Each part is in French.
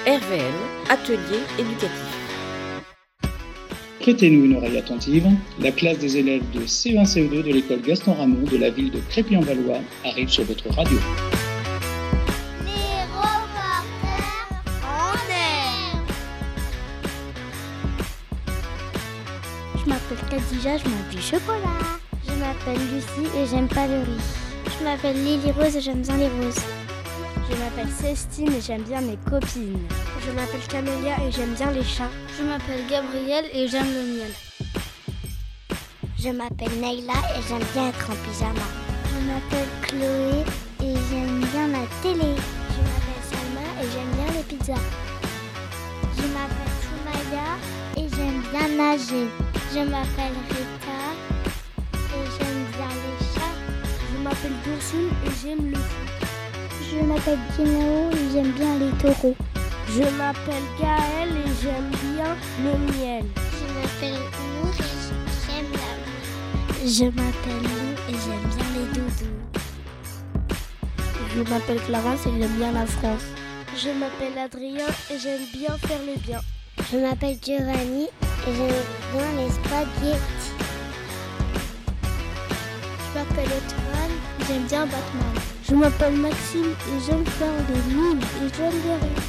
RVM, atelier éducatif. Prêtez-nous une oreille attentive. La classe des élèves de CE1 CE2 de l'école Gaston Ramon de la ville de Crépy-en-Valois arrive sur votre radio. Les reporters en air. Je m'appelle Khadija, je mange du chocolat. Je m'appelle Lucie et j'aime pas le riz. Je m'appelle Lily Rose et j'aime bien les roses. Je m'appelle Célestine et j'aime bien mes copines. Je m'appelle Camélia et j'aime bien les chats. Je m'appelle Gabrielle et j'aime le miel. Je m'appelle Nayla et j'aime bien être en pyjama. Je m'appelle Chloé et j'aime bien la télé. Je m'appelle Salma et j'aime bien les pizzas. Je m'appelle Soumaya et j'aime bien nager. Je m'appelle Rita et j'aime bien les chats. Je m'appelle Doursoun et j'aime le foot. Je m'appelle Dinao et j'aime bien les taureaux. Je m'appelle Gaëlle et j'aime bien le miel. Je m'appelle Nour et j'aime la vie. Je m'appelle Lou et j'aime bien les doudous. Je m'appelle Clarence et j'aime bien la France. Je m'appelle Adrien et j'aime bien faire le bien. Je m'appelle Giovanni et j'aime bien les spaghettis. Je m'appelle Otman et j'aime bien Batman. Je m'appelle Maxime et j'aime faire des mimes et j'aime bien rire.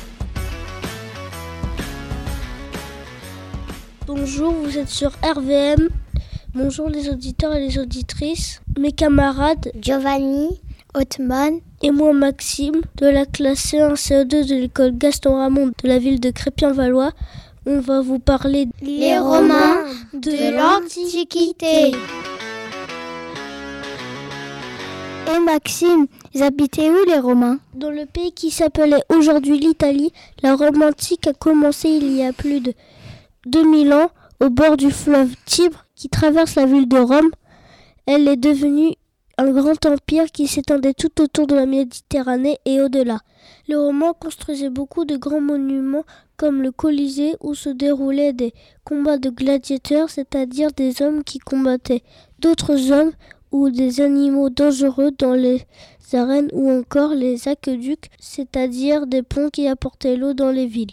Bonjour, vous êtes sur RVM. Bonjour les auditeurs et les auditrices. Mes camarades Giovanni, Otman et moi Maxime de la classe C1 CE2 de l'école Gaston Ramon de la ville de Crépy-en-Valois. On va vous parler les Romains de l'Antiquité. Et Maxime, ils habitaient où les Romains ? Dans le pays qui s'appelait aujourd'hui l'Italie, la Rome antique a commencé il y a plus de 2000 ans au bord du fleuve Tibre qui traverse la ville de Rome. Elle est devenue un grand empire qui s'étendait tout autour de la Méditerranée et au-delà. Les Romains construisaient beaucoup de grands monuments comme le Colisée où se déroulaient des combats de gladiateurs, c'est-à-dire des hommes qui combattaient d'autres hommes ou des animaux dangereux dans les arènes ou encore les aqueducs, c'est-à-dire des ponts qui apportaient l'eau dans les villes.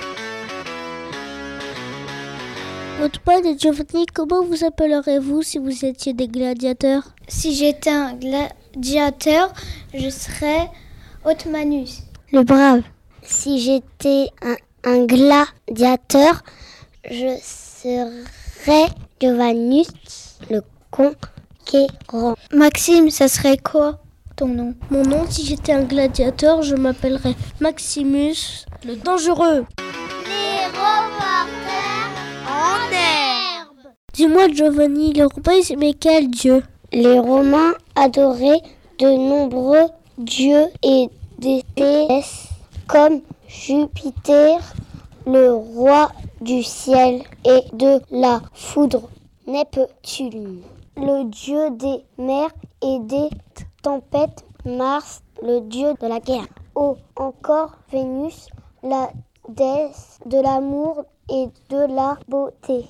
Otman et Giovanni, comment vous appellerez-vous si vous étiez des gladiateurs ? Si j'étais un gladiateur, je serais Otmanus. Le brave. Si j'étais un gladiateur, je serais Giovannius, le conquérant. Maxime, ça serait quoi ton nom ? Mon nom, si j'étais un gladiateur, je m'appellerais Maximus, le dangereux. Les reporters en herbe. Dis-moi Giovanni, les Romains aimaient quel dieu ? Les Romains adoraient de nombreux dieux et des déesses comme Jupiter, le roi du ciel et de la foudre, Neptune, le dieu des mers et des tempêtes, Mars, le dieu de la guerre, ou encore Vénus, la déesse de l'amour et de la beauté.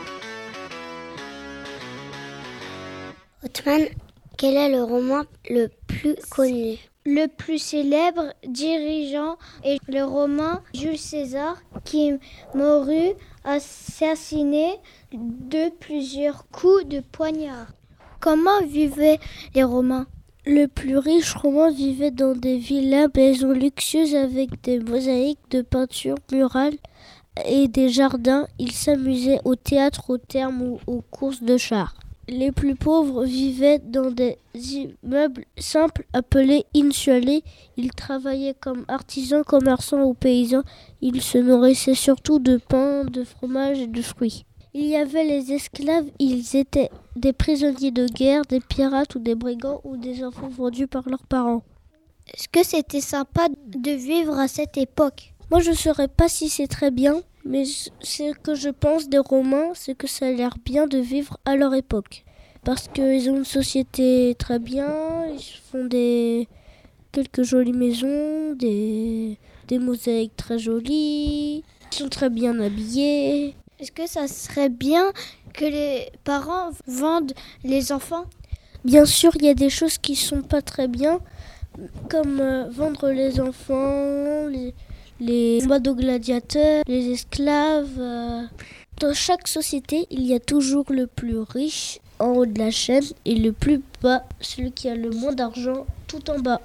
Otman, quel est le roman le plus connu ? Le plus célèbre dirigeant est le Romain Jules César qui mourut assassiné de plusieurs coups de poignard. Comment vivaient les Romains ? Le plus riche Romain vivait dans des villas, maisons luxueuses avec des mosaïques de peintures murales et des jardins. Il s'amusait au théâtre, aux thermes ou aux courses de chars. Les plus pauvres vivaient dans des immeubles simples appelés insulae. Ils travaillaient comme artisans, commerçants ou paysans. Ils se nourrissaient surtout de pain, de fromage et de fruits. Il y avait les esclaves, ils étaient des prisonniers de guerre, des pirates ou des brigands ou des enfants vendus par leurs parents. Est-ce que c'était sympa de vivre à cette époque ? Moi je ne saurais pas si c'est très bien, mais ce que je pense des Romains, c'est que ça a l'air bien de vivre à leur époque. Parce qu'ils ont une société très bien, ils font quelques jolies maisons, des mosaïques très jolies, ils sont très bien habillés. Est-ce que ça serait bien que les parents vendent les enfants ? Bien sûr, il y a des choses qui sont pas très bien, comme vendre les enfants, les combats de gladiateurs, les esclaves. Dans chaque société, il y a toujours le plus riche en haut de la chaîne et le plus bas, celui qui a le moins d'argent tout en bas.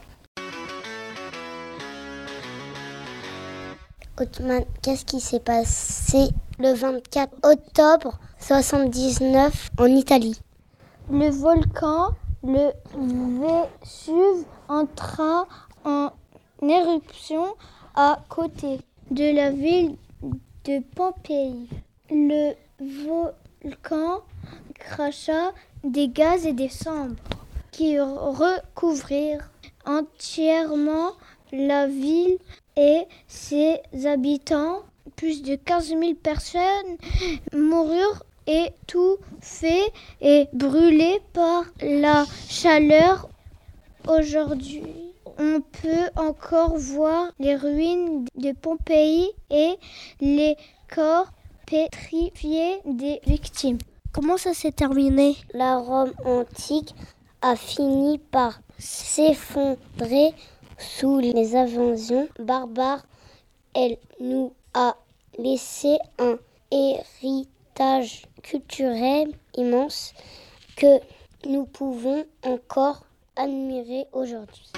Othman, qu'est-ce qui s'est passé le 24 octobre 79 en Italie? Le volcan, le Vésuve, entra en éruption à côté de la ville de Pompéi. Le volcan cracha des gaz et des cendres qui recouvrirent entièrement la ville et ses habitants. Plus de 15 000 personnes moururent et tout fait et brûlé par la chaleur. Aujourd'hui, on peut encore voir les ruines de Pompéi et les corps pétrifiés des victimes. Comment ça s'est terminé? La Rome antique a fini par s'effondrer sous les invasions barbares. Elle nous a laissé un héritage culturel immense que nous pouvons encore admirer aujourd'hui.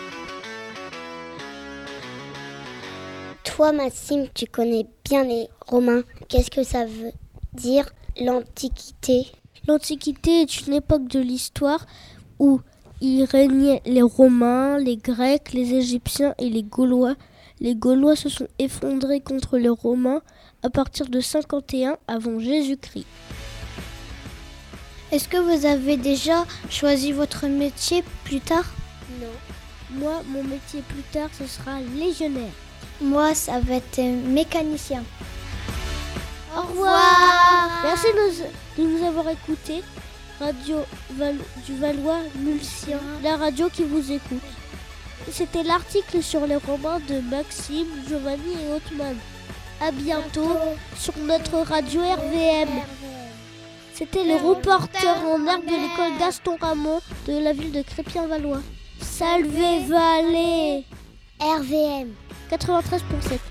Toi, Maxime, tu connais bien les Romains. Qu'est-ce que ça veut dire l'Antiquité? L'Antiquité est une époque de l'histoire où il régnait les Romains, les Grecs, les Égyptiens et les Gaulois. Les Gaulois se sont effondrés contre les Romains à partir de 51 avant Jésus-Christ. Est-ce que vous avez déjà choisi votre métier plus tard? Non. Moi, mon métier plus tard, ce sera légionnaire. Moi, ça va être mécanicien. Au revoir. Merci de nous avoir écoutés. Radio du Valois Mulsien, la radio qui vous écoute. C'était l'article sur les Romains de Maxime, Giovanni et Othman. À bientôt sur notre radio RVM. C'était le reporter en herbe de l'école Gaston Ramon de la ville de Crépien-Valois. Salve Vallée. RVM 93.7.